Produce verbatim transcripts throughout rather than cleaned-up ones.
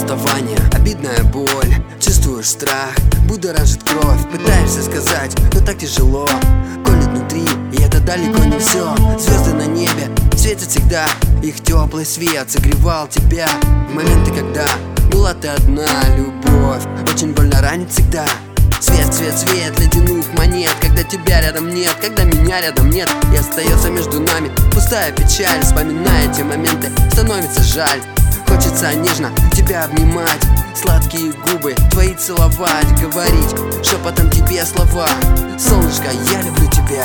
расставание, обидная боль, чувствуешь страх, будоражит кровь. Пытаешься сказать, но так тяжело, колет внутри, и это далеко не все. Звезды на небе светят всегда, их теплый свет согревал тебя в моменты, когда была ты одна. Любовь очень больно ранит всегда. Свет, свет, свет ледяных монет, когда тебя рядом нет, когда меня рядом нет, и остается между нами пустая печаль. Вспоминая те моменты, становится жаль. Хочется нежно тебя обнимать, сладкие губы твои целовать, говорить шепотом тебе слова: солнышко, я люблю тебя.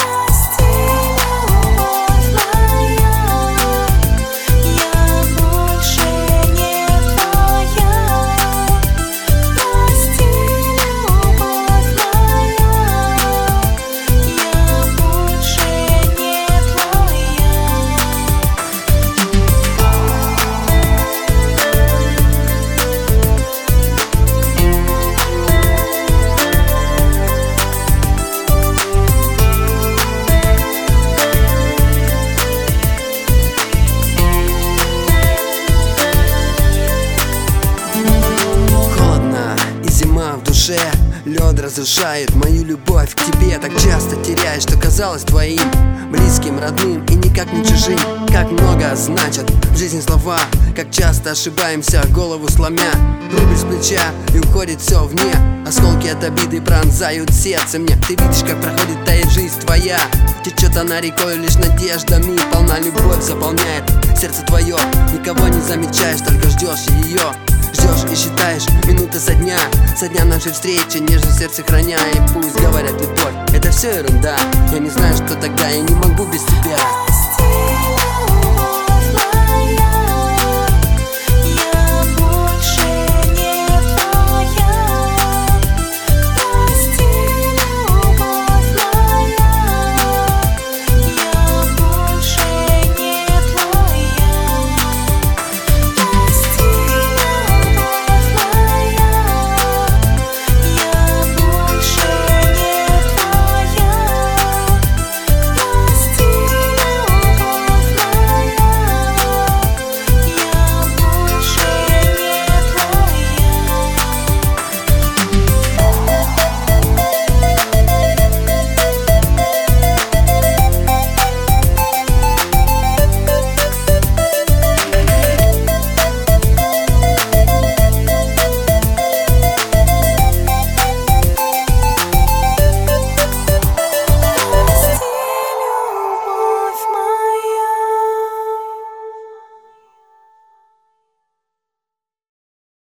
В душе лед разрушает мою любовь к тебе. Так часто теряешь, что казалось твоим, близким, родным и никак не чужим. Как много значат в жизни слова, как часто ошибаемся, голову сломя. Рубль с плеча и уходит все вне. Осколки от обиды пронзают сердце мне. Ты видишь, как проходит тает жизнь твоя. Течет она рекой лишь надеждами, полна любовь заполняет сердце твое. Никого не замечаешь, только ждешь ее. Ждешь и считаешь минуты со дня, со дня нашей встречи, нежно сердце храня. И пусть говорят любовь, это все ерунда. Я не знаю, что тогда, я не могу без тебя.